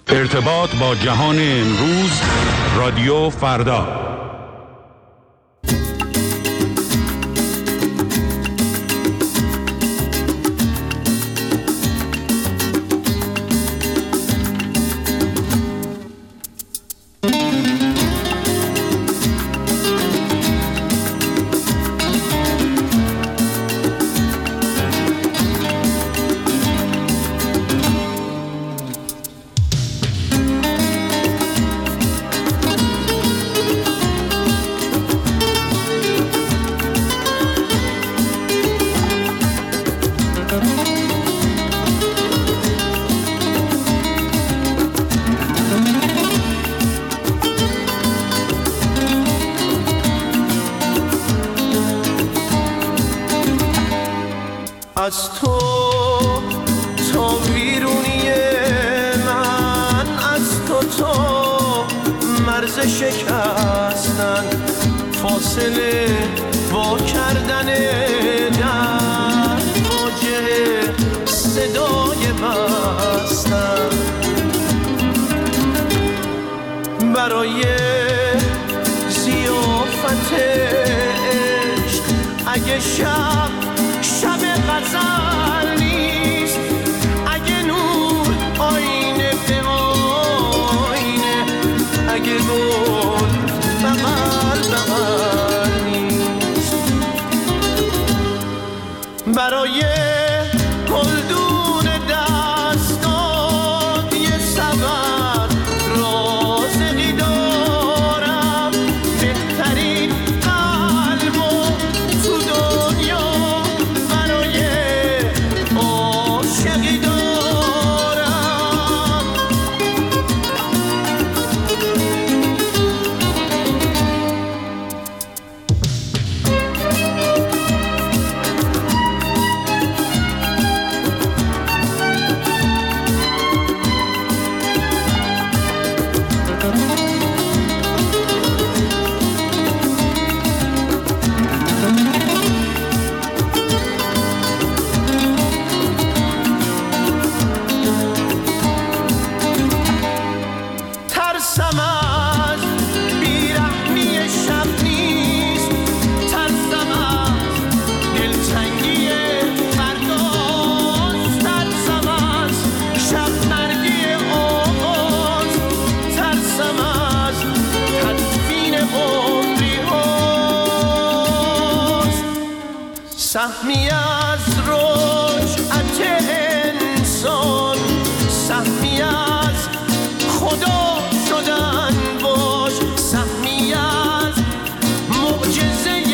ارتباط با جهان امروز، رادیو فردا. از تو تا ویرونی من، از تو مرز شکستن، فاصله وا کردن در واجه صدای بستن، برای ضیافت عشق اگه شب غزل نیست، اگه نور آینه به آینه، اگه گل بغل بغل نیست، برای گلدون دستات یه سبب رازقی دارم، بهترین قلب و تو دنیا سهمی از رجعت انسان، سهمی از خدا شدن باش، سهمی از معجزه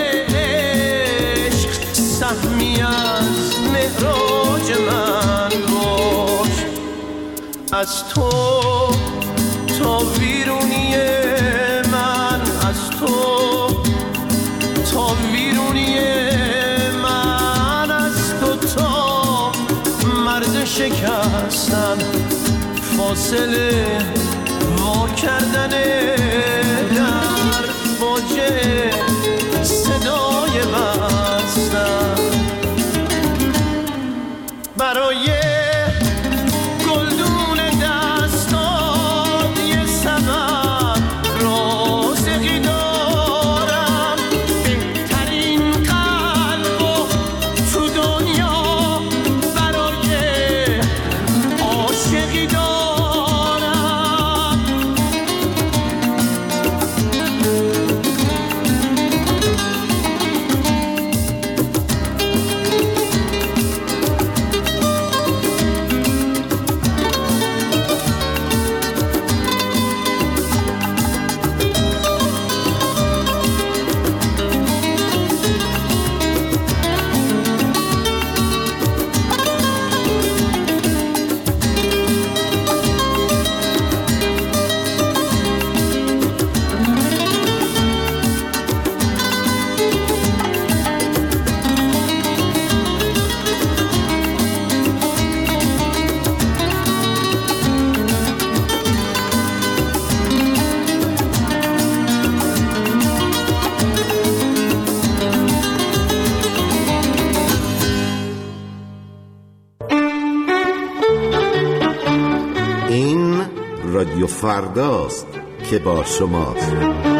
عشق، سهمی از معراج من باش، از تو تا ویرونی من، از تو تا ویرونی شکستن، فاصله وا کردن در واجه صدای بستن، برای گلدون دستات یه سبب رازقی دارم، بهترین قلب و تو دنیا عاشقی دارم. رادیو فرداست که با شماست.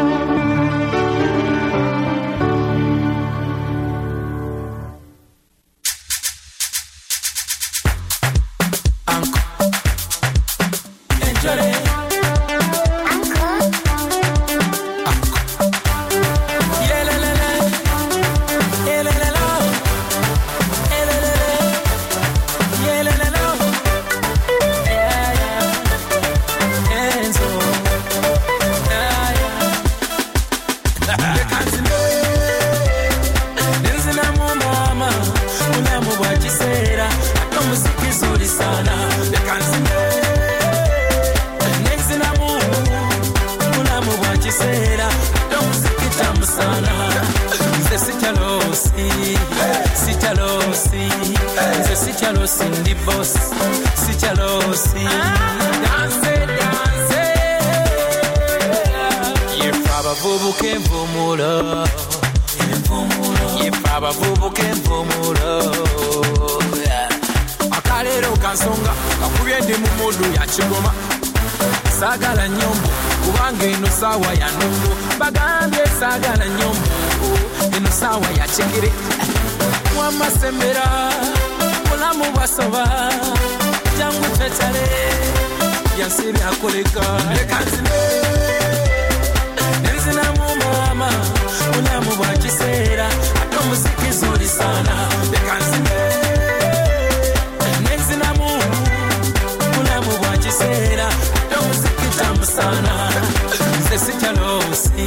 Akalero kansonga kakubye ndi mu mudu ya kigoma sagala nyombo kubanga eno sawa ya nungo bagambye sagala nyombo eno sawa ya kigere wamasembera mulamu basoba jangu tetale yansiri akoleka lekanzine nenzina mu mama mulamu bwa kiseera ate muziki zuri sana lekanzine nenzina mu mulamu bwa kiseera ate muziki tamu sana nze sikyalosi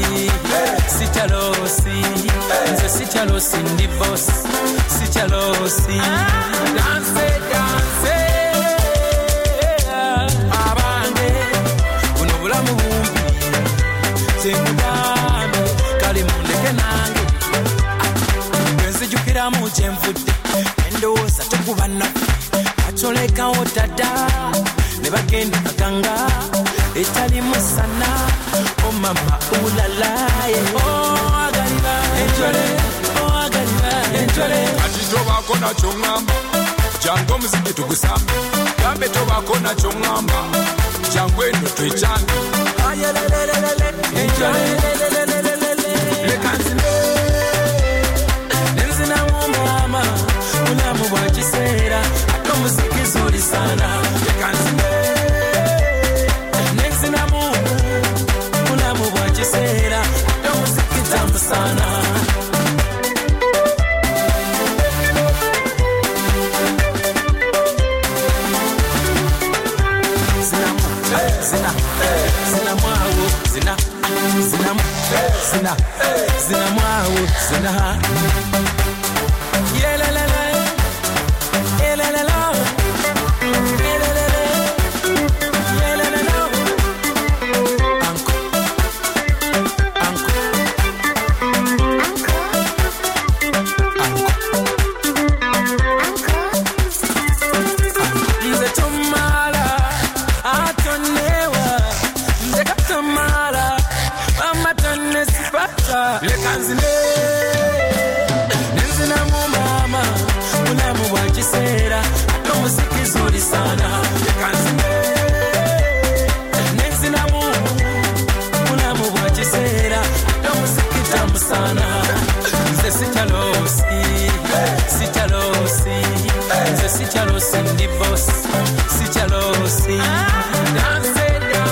nze sikyalosi ndi boss sikyalosi danse abange buno bulamu bumbi zemugambe kale mundeke nange enzijukiramu kyenvudde endowooza tekuba naffe acolekawo dada ne bagenda kaganga etali musana omama ulalaye agaliba enjole ati tobako nakyo ŋŋamba jangu omuziki tugusambe gambe tobako nakyo ŋŋamba jangu eno twekyange lekanzine nenzinamu mama mulamu bwa kiseera ate omuziki zuri sana lekanzine nenzinamu mulamu bwa kiseera ate omuziki tamu sana zina mwawo zina yelelele yelelele yelelele yelelele anko nze tomala atonewa nze katomala mama tonne sipata lekanzine nenzinamu mama mulamu bwa kiseera ate omuziki zuri sana lekanzine nenzinamu mulamu bwa kiseera ate omuziki tamu sana nze sikyalosi nze sikyalosi ndi boss sikyalosi danse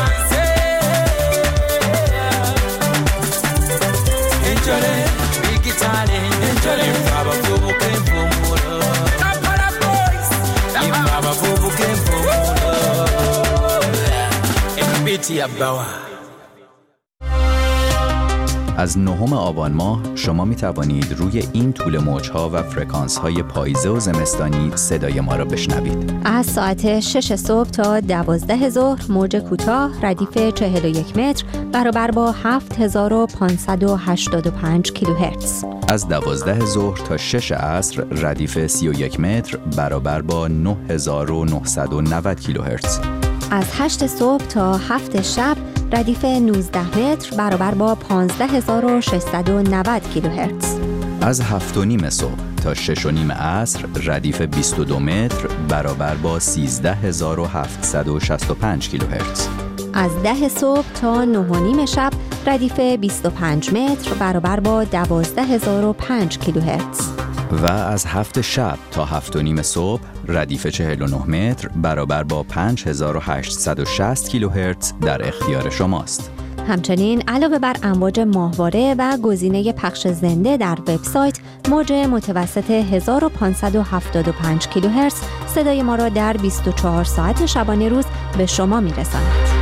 enjole bigitale enjole abavubuka empumulo abavubuka empumulo ebiti ya bawa. از 9 آبان ماه شما می توانید روی این طول موج‌ها و فرکانس‌های پاییزه و زمستانی صدای ما را بشنوید. از ساعت 6 صبح تا 12 ظهر موج کوتاه ردیف 41 متر برابر با 7585 کیلوهرتز. از 12 ظهر تا 6 عصر ردیف 31 متر برابر با 9990 کیلوهرتز. از 8 صبح تا 7 شب ردیف 19 متر برابر با 15690 کیلوهرتز. از 7:30 صبح تا 6:30 عصر ردیف 22 متر برابر با 13765 کیلوهرتز. از 10 صبح تا 9:30 شب ردیف 25 متر برابر با 12005 کیلوهرتز و از 7 شب تا 7:30 صبح ردیف 49 متر برابر با 5860 کیلوهرتز در اختیار شماست. همچنین علاوه بر امواج ماهواره و گزینه پخش زنده در وبسایت، موج متوسط 1575 کیلوهرتز صدای ما را در 24 ساعت شبانه روز به شما می‌رساند.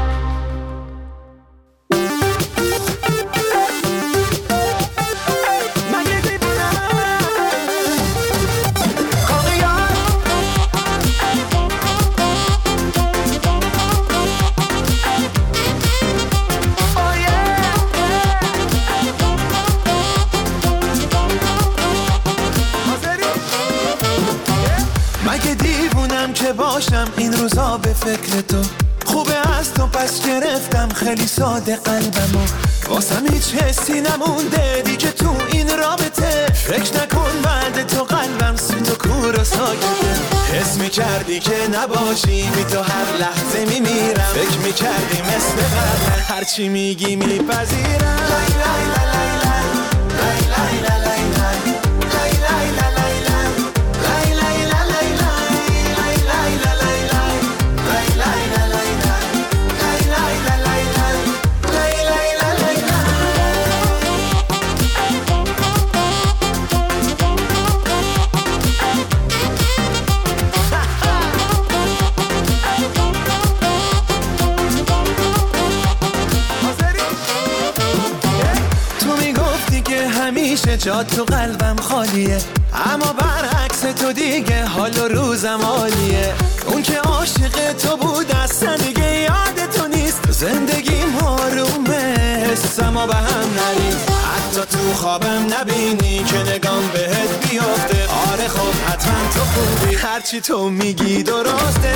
باشم این روزا به فکر تو، خوبه از تو پس گرفتم خیلی ساده قلبمو، واسم هیچ حسی نمونده دیگه تو این رابطه، فکر نکن بعد تو قلبم سوت و کور و ساکته، حس میکردی که نباشی بی تو هر لحظه میمیرم، فکر میکردی مثل قبل هرچی میگی میپذیرم. جا تو قلبم خالیه، اما برعکس تو دیگه حال و روزم عالیه، اون که عاشق تو بود اصلا دیگه یاد تو نیست، زندگیم آرومه حسم به هم نریز، حتی تو خوابم نبینی که نگام بهت بیافته، آره خب حتما تو خوبی هرچی تو میگی درسته.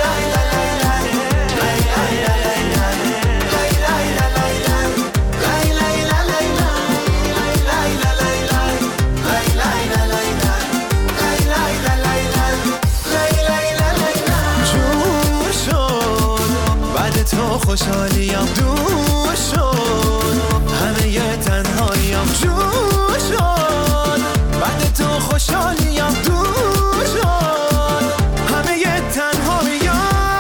تو خوشحالیم دور شد، همه یه تنهاییم جور شد، بعد تو خوشحالیم دور شد، همه یه تنهاییم.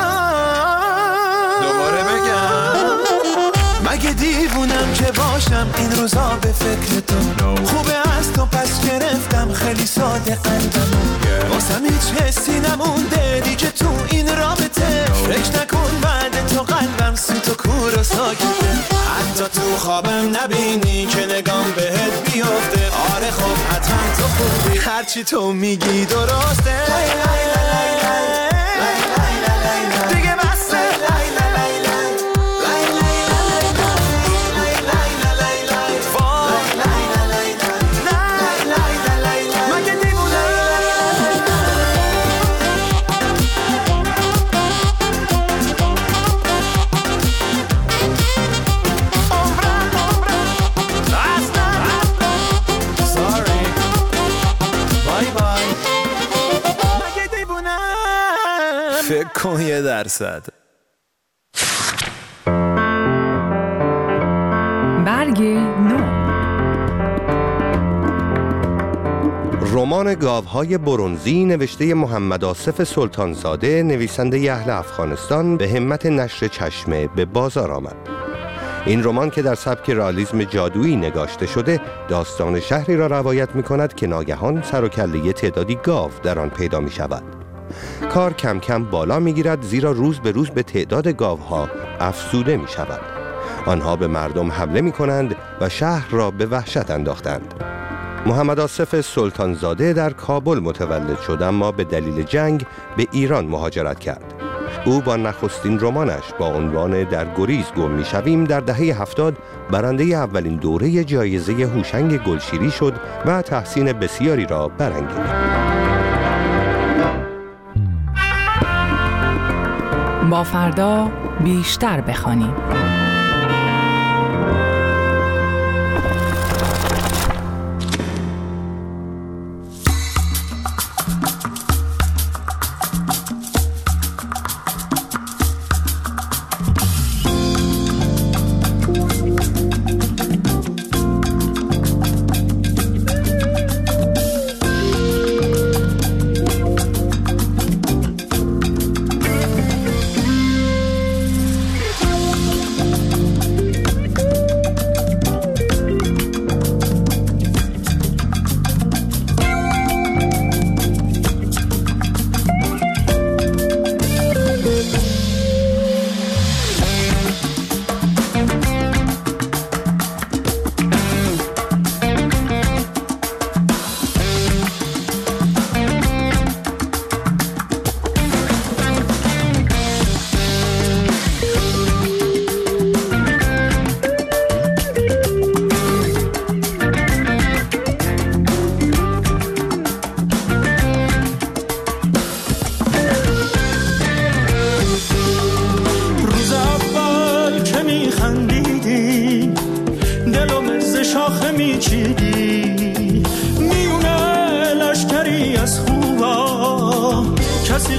دوباره بگم مگه دیوونم که باشم این روزا به فکر تو، خوبه از تو پس گرفتم خیلی ساده قلبمو، واسم هیچ حسی نمونده دیگه تو این رابطه، فکر نکن بعد تو قلبم سوت و کور و ساکته، حتی تو خوابم نبینی که نگام بهت بیافته، آره خب حتما تو خوبی هرچی تو میگی درسته. دیگه بسته فکر کن 1%. برگ نو. رمان گاوهای برنزی نوشته محمد آصف سلطانزاده، نویسنده اهل افغانستان، به همت نشر چشمه به بازار آمد. این رمان که در سبک رئالیسم جادویی نگاشته شده، داستان شهری را روایت می کند که ناگهان سر و کله تعدادی گاو در آن پیدا می شود. کار کم کم بالا می گیرد، زیرا روز به روز به تعداد گاوها افزوده می شود. آنها به مردم حمله می کنند و شهر را به وحشت انداختند. محمد آصف سلطانزاده در کابل متولد شد، اما به دلیل جنگ به ایران مهاجرت کرد. او با نخستین رمانش با عنوان در گریز گم می‌شویم در دهه 70 برنده اولین دوره جایزه هوشنگ گلشیری شد و تحسین بسیاری را برانگیخت. با فردا بیشتر بخوانیم.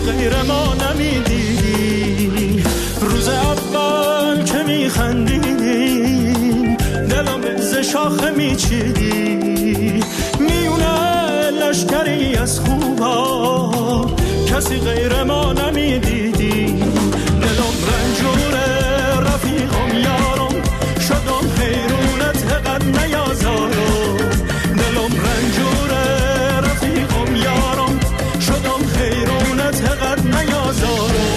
غیر ما نمیدیدی. روز اول که میخندیدی دلم به شاخه میچیدی. میونه لشکری از خوبا کسی غیر ما نمیدیدی. دلم رنجوره رفیقم یارم شدم حیرونت قد نیازارم. دلم رنجوره رفیقم یارم شدم حیرونت قد نیازارم.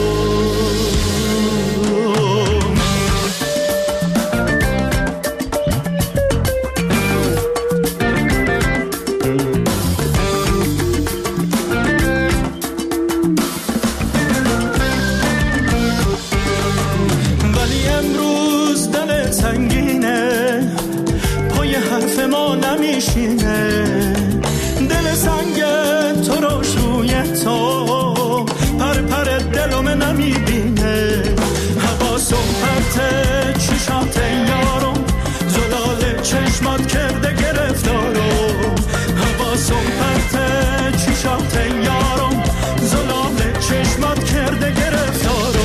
دل سنگ تو روش روی تو پر پر دلم نمیبینه. حواسم پرته چشات یارم زلال چشمات کرده گرفتارم. حواسم پرته چشات یارم زلال چشمات کرده گرفتارم.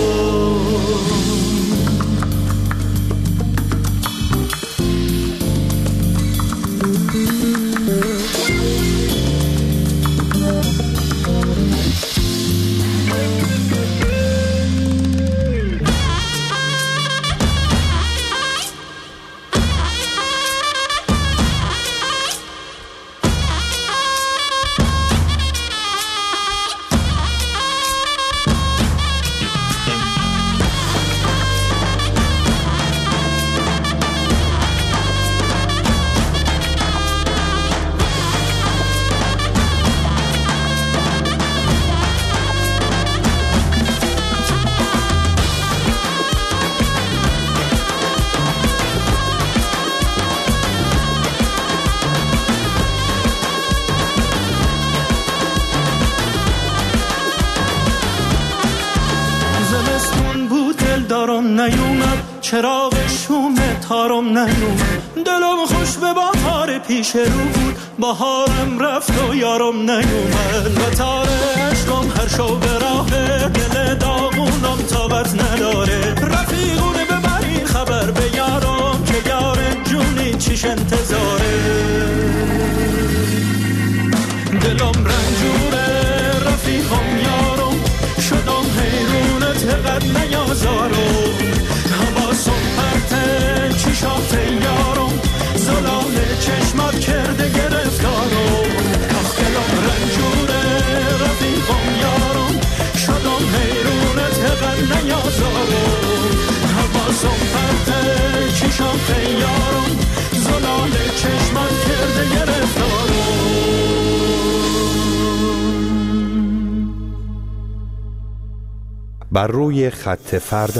نیومد چراغ شوم تارم نیومد. دلم خوش به بهار پیش رو بود بهارم رفت و یارم نیومد. و تار عشقم هر شو به راه دل داغونم طاقت نداره. رفیقونه ببرین خبر به یارم که یار جونی چیش انتظاره. دلم رنجوره رفیقم یارم شدم حیرونت قد نیازارم. حواسم پرته چشات یارم زلال چشمات کرده گرفتارم. دلم رنجوره رفیقم یارم شدم حیرونت قد نیازارم. حواسم پرته چشات یارم زلال چشمات کرده گرفتارم. بر روی خط فردا.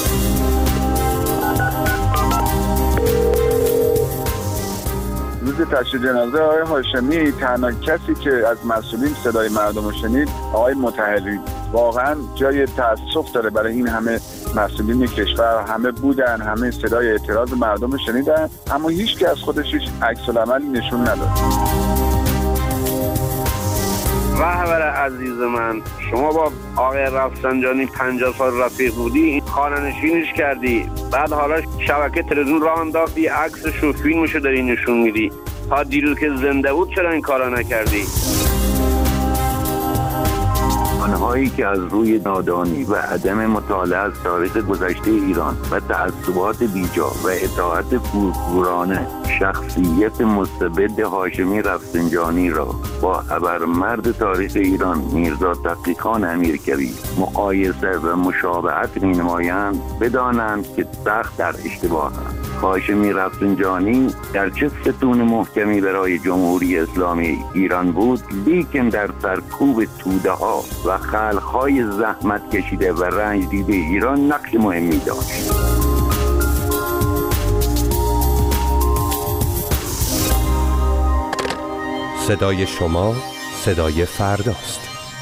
روز تشییع جنازه آقای هاشمی تنها کسی که از مسئولین صدای مردم رو شنید آقای مطهری. واقعا جای تأسف داره برای این همه مسئولین کشور. همه بودن، همه صدای اعتراض مردم رو شنیدن، اما هیچ که از خودش هیچ عکس‌العملی نشون نداد. رهبر عزیز من، شما با آقای رفسنجانی 50 سال رفیق بودی، خانه‌نشینش کردی، بعد حالا شبکه تلویزیون راه انداختی عکسش و فیلمشو داری نشون میدی. تا دیروز که زنده بود چرا این کارا نکردی؟ آنهایی که از روی نادانی و عدم مطالعه از تاریخ گذشته ایران و تعصبات بیجا و اطاعت کورکورانه شخصیت مستبد هاشمی رفسنجانی را با ابرمرد تاریخ ایران میرزا تقی‌خان امیرکبیر مقایسه و مشابهت می‌نمایند، بدانند که سخت در اشتباهند. هاشمی رفسنجانی در چه ستون محکمی برای جمهوری اسلامی ایران بود، لیکن در سرکوب توده ها و خلق‌های زحمت کشیده و رنج دیده ایران نقش مهمی داشت. صدای شما صدای فرداست.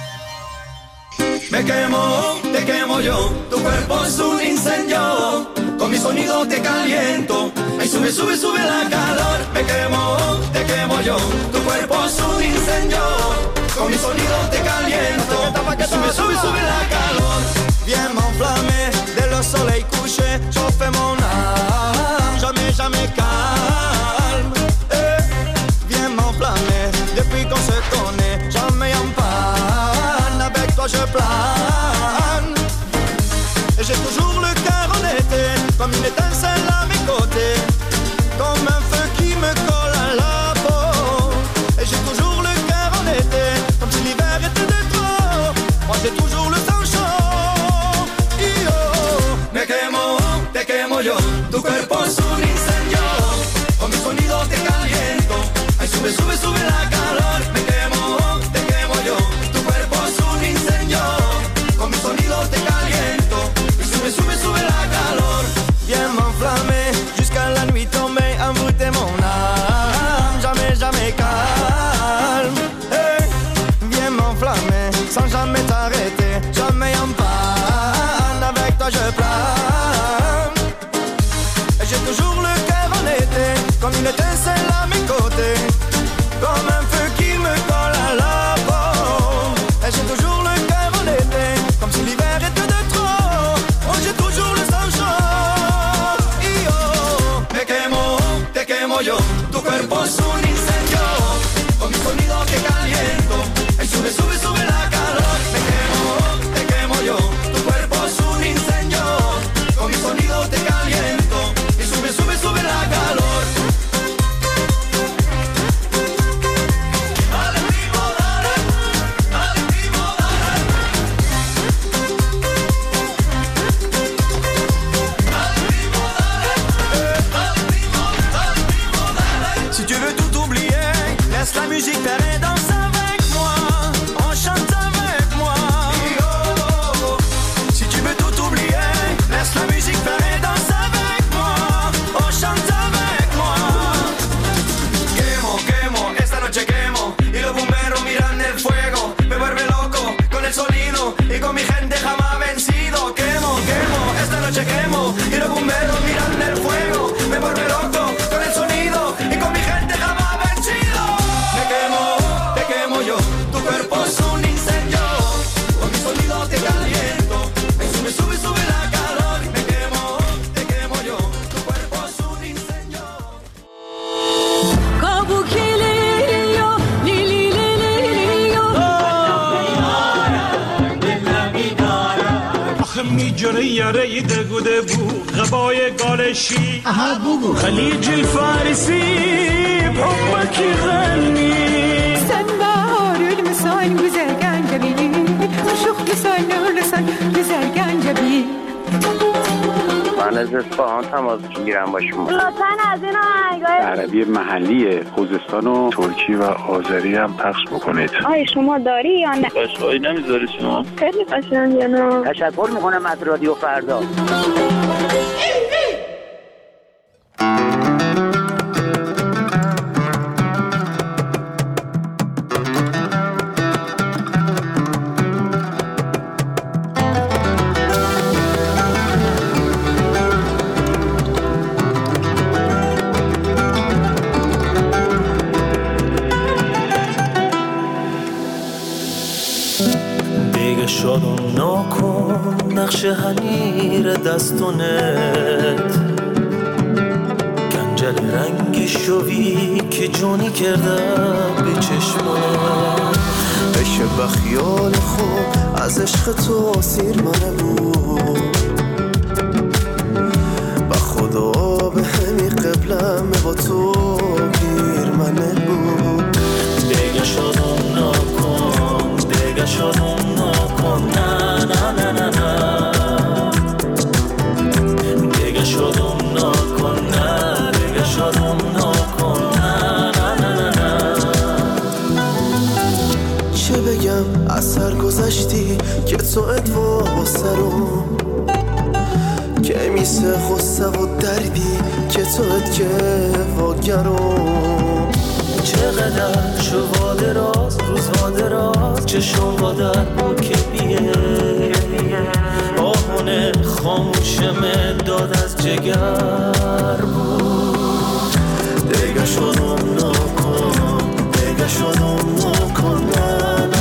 Me quemo, te quemo yo, tu cuerpo es un incendio, con mi sonido te caliento, ay sube, sube, sube la calor. Me quemo, te quemo yo, tu cuerpo es un incendio, con mi sonido te caliento. Sube, sube, sube la calor. Viens m'enflammer dès le soleil couché. Chauffe mon âme, jamais, jamais calme. Viens m'enflammer depuis qu'on se connaît. Jamais en panne, avec toi je plane. Et j'ai toujours le cœur en été, comme une étincelle à mes côtés, comme un feu qui me colle à la peau. Et j'ai toujours le cœur en été, comme si l'hiver était de trop. Moi j'ai toujours le sang chaud. Yo, te quemo yo, tu cuerpo es un incendio. Con mi sonido te caliento. Ay, sube, sube, sube la calor. Te quemo yo, tu cuerpo es un incendio. Con mi sonido te caliento. Y sube, sube, sube la calor. Viens m'enflammer jusqu'à la nuit tombée, envoûter mon âme. Jamais, jamais calme. Hey, viens m'enflammer sans jamais t'arrêter. Jamais en panne, avec toi je plane. Et j'ai toujours le cœur en été, comme une étincelle à mes côtés, comme un feu qui me colle à la peau. Et j'ai toujours le cœur en été, comme si l'hiver était de trop. Oh, j'ai toujours le sang chaud. Yo, te quemo yo, tu cuerpo es un incendio. Con mi sonido te caliento. Y sube, sube, sube la calor. Te quemo yo, tu cuerpo es un incendio. Con mi sonido te caliento. Y sube, sube, sube la calor. Dale primo, dale. Dale primo, dale. Dale primo, dale. Dale primo, dale. Si tu veux tout oublier, laisse la musique faire et danse avec moi. On chante avec moi. Si tu veux tout oublier, laisse la musique faire et danse avec moi. On chante avec moi. Quemo, quemo, esta noche quemo. Y los bomberos miran el fuego. Me vuelve loco con el sonido y con mi gente jamás vencido. Quemo, quemo, esta noche quemo. Y los bomberos miran el fuego. Me vuelve loco con el sonido y con mi gente jamás vencido. Te quemo yo, tu cuerpo es un incendio. Con mi sonido te caliento. Ay, sube, sube, sube la calor. Te quemo yo, tu cuerpo es un incendio. میجره یاره دگوده بو غبای گالشی خلیج الفارسی بحبك يغني sen baharül misal güzel gencebi Aşık misal nurlusan güzel gencebi من از اصفهان تماس میگیرم با شما. لطفاً از این آهنگای عربی محلی خوزستان و ترکی و آذری هم پخش بکنید. آیا شما داری یا نه؟ قشقایی نمیذاری شما؟ خیلی قشنگه نه؟ تشکر میکنم از رادیو فردا. شادم نکن نقش حنیر دستونت گنجل رنگ شوی که جونی کردم به چشمت بشه بخیال خوب از عشق تو سیر منه بود با خدا به همی قبلم با تو گیر منه بود دیگه شادم نکن دیگه شادم نکن نه نه نه نه نه دیگه شادم نکن نه دیگه شادم نکن نه نه نه نه چه بگم از سر گذشتی که تو ادوا سرم که میسه خسته و دردی که تو ادکه واگرم چقدر شو دراز روز دراز چشم با در با که بیه آهونه خاموشم داد از جگر بود دیگه شدم نکن دیگه شدم نکن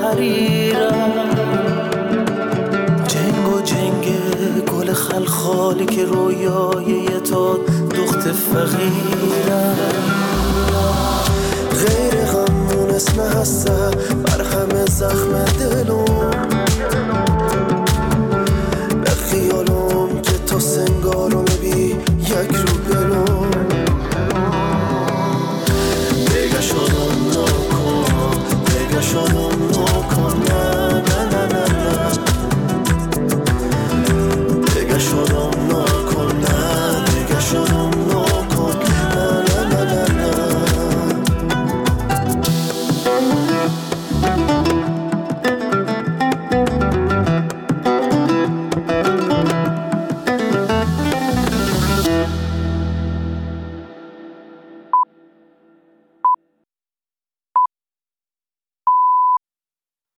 حریرم جنگ و جنگ گل خلخالی که رویای تو دخت فقیرم غیر غمون اسم هسته بر همه زخم